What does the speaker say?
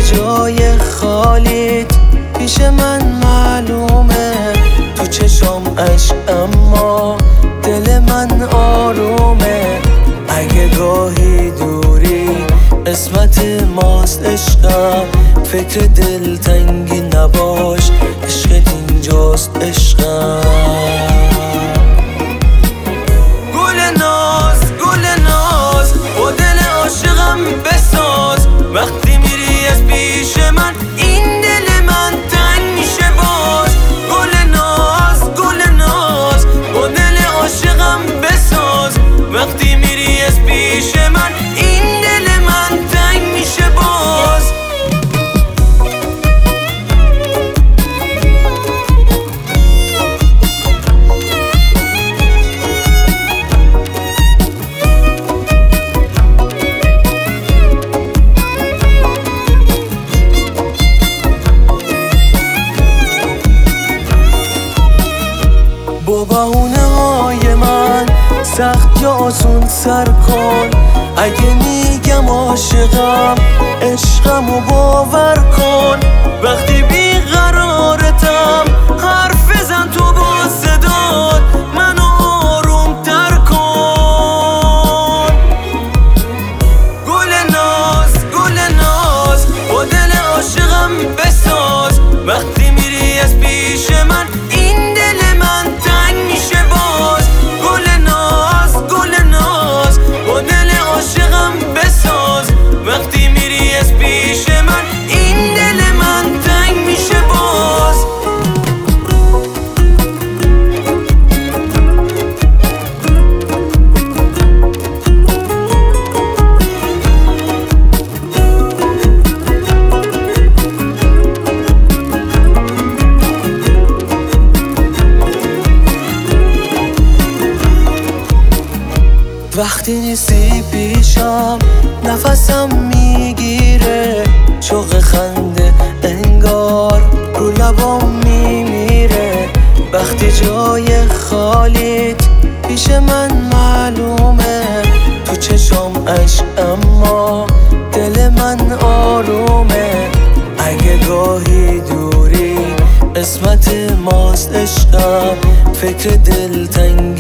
جای خالیت پیش من معلومه، تو چشم عشق اما دل من آرومه. اگه گاهی دوری قسمت ماست عشقم، فکر دلتنگی نباش، عشقت اینجاست عشقم. گل ناز با دل عاشقم بساز، وقتی میری از پیش من این دل من تنگ میشه باز. گل ناز با دل عاشقم بساز، وقتی میری از پیش من این دل من تنگ میشه باز. با بهونه های من سخت یا آسون سر کن، اگه میگم عاشقم عشقمو باور کن. وقتی بیقرارتم حرف بزن تو با صدات، منو آروم تر کن. گل ناز با دل عاشقم بساز، وقتی میری از پیش من این دل من تنگ میشه باز. گل ناز با دل عاشقم بساز، وقتی میری از پیش من این دل من تنگ میشه باز. وقتی نیستی پیشم نفسم میگیره، شوق خنده انگار رو لبام میمیره. وقتی جای خالیت پیش من معلومه، تو چشم عشق اما دل من آرومه. اگه گاهی دوری قسمت ماست عشقم، فکر دلتنگی